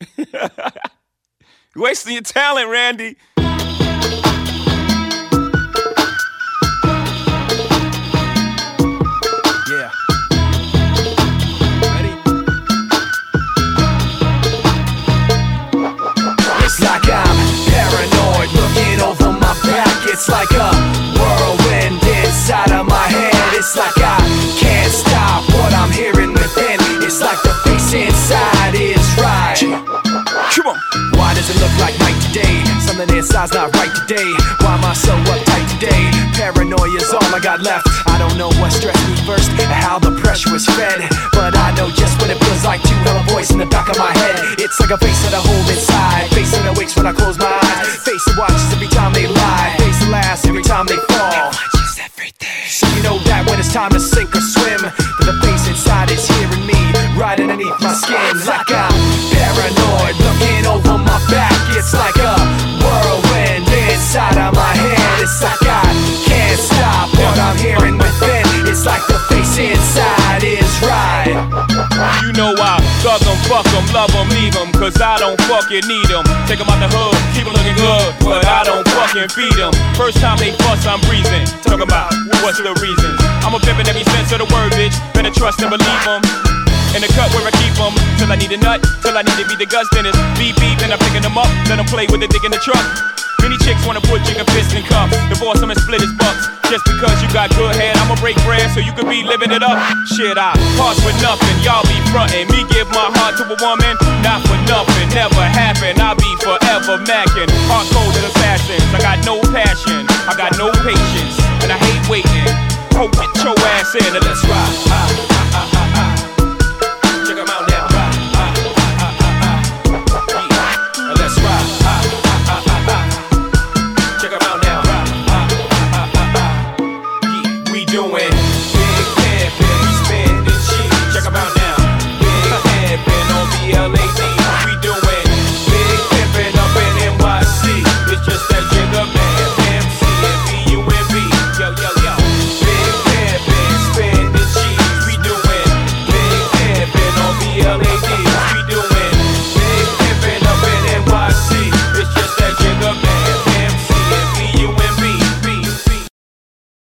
You're wasting your talent, Randy. Yeah. Ready? It's like I'm paranoid, looking over my back. It's like a whirlwind inside of my head. It's like I can't stop what I'm hearing within. It's like the face inside is right. Come on. Why does it look like night today? Something inside's not right today. Why am I so uptight today? Paranoia's all I got left. I don't know what stressed me first, or how the pressure was fed, but I know just what it feels like to have a voice in the back of my head. It's like a face that I hold inside, face that awakes when I close my eyes, face that watches every time they lie, face that laughs every time they fall. So you know that when it's time to sink or swim, that the face inside is hearing me right underneath my skin. Like I'm paranoid, looking over my back. It's like a whirlwind inside of my head. It's like I can't stop what I'm hearing within. It's like the face inside is right. You know I thug 'em, fuck 'em, love 'em, leave 'em, cause I don't fucking need 'em. Take 'em out the hood, keep 'em looking good, but I don't fucking feed 'em. First time they bust, I'm breezing. Talk about what's the reason. I'm a pimp in every sense of the word, bitch. Better trust and believe 'em. In the cut where I keep 'em, till I need a nut, till I need to be the Gus Dennis. Beep beep, and I'm picking 'em up, let 'em play with the dick in the truck. Many chicks wanna put you in fist and cuffs, divorce 'em and split his bucks. Just because you got good head, I'ma break bread so you could be living it up. Shit, I pass with nothing, y'all be frontin'. Me give my heart to a woman, not for nothing, never happen. I'll be forever mackin', hard cold as assassins. I got no passion, I got no patience, and I hate waiting. Hope get your ass in and let's ride.